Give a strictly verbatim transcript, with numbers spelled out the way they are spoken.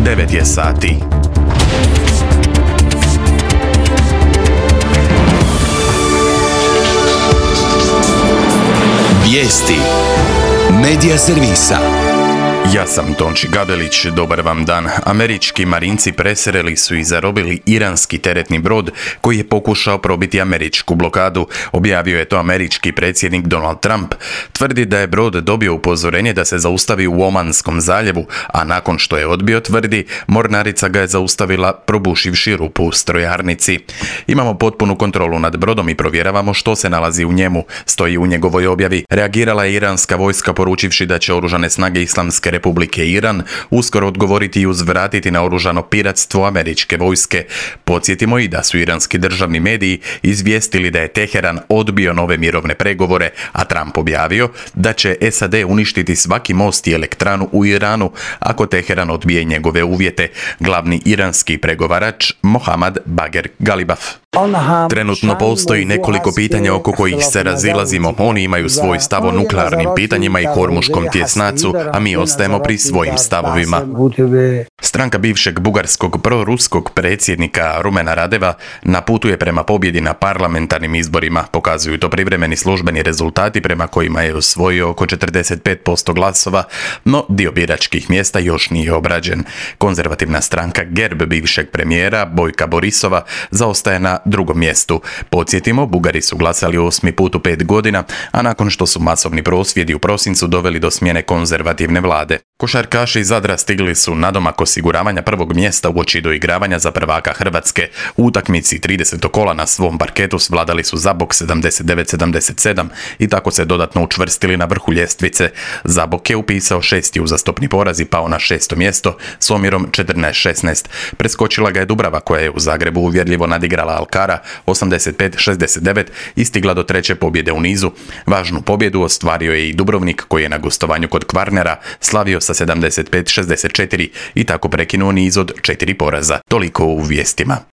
devet je sati. Vijesti Medija servisa. Ja sam Tonči Gabelić, dobar vam dan. Američki marinci presereli su i zarobili iranski teretni brod koji je pokušao probiti američku blokadu. Objavio je to američki predsjednik Donald Trump. Tvrdi da je brod dobio upozorenje da se zaustavi u Omanskom zaljevu, a nakon što je odbio, tvrdi, mornarica ga je zaustavila probušivši rupu u strojarnici. Imamo potpunu kontrolu nad brodom i provjeravamo što se nalazi u njemu, stoji u njegovoj objavi. Reagirala je iranska vojska poručivši da će oružane snage Islamske Republike Iran uskoro odgovoriti i uzvratiti na oružano piratstvo američke vojske. Podsjetimo i da su iranski državni mediji izvijestili da je Teheran odbio nove mirovne pregovore, a Trump objavio da će S A D uništiti svaki most i elektranu u Iranu ako Teheran odbije njegove uvjete. Glavni iranski pregovarač Mohammad Bagher Galibaf. Trenutno postoji nekoliko pitanja oko kojih se razilazimo. Oni imaju svoj stav o nuklearnim pitanjima i Hormuškom tjesnacu, a mi ostajemo pri svojim stavovima. Stranka bivšeg bugarskog proruskog predsjednika Rumena Radeva na putu je prema pobjedi na parlamentarnim izborima. Pokazuju to privremeni službeni rezultati prema kojima je osvojio oko četrdeset pet posto glasova, no dio biračkih mjesta još nije obrađen. Konzervativna stranka Gerb bivšeg premijera Bojka Borisova zaostaje na drugom mjestu. Podsjetimo, Bugari su glasali osmi put u pet godina, a nakon što su masovni prosvjedi u prosincu doveli do smjene konzervativne vlade. Košarkaši iz Zadra stigli su nadomak osiguravanja prvog mjesta uoči doigravanja za prvaka Hrvatske. U utakmici tridesetog kola na svom parketu svladali su Zabok sedamdeset devet sedamdeset sedam i tako se dodatno učvrstili na vrhu ljestvice. Zabok je upisao šesti uzastopni poraz i pao na šesto mjesto s omjerom četrnaest šesnaest. Preskočila ga je Dubrava koja je u Zagrebu uvjerljivo nadigrala Alkara osamdeset pet šezdeset devet i stigla do treće pobjede u nizu. Važnu pobjedu ostvario je i Dubrovnik koji je na gostovanju kod Kvarnera slavio sa sedamdeset pet šezdeset četiri i tako prekinuo niz od četiri poraza. Toliko u vijestima.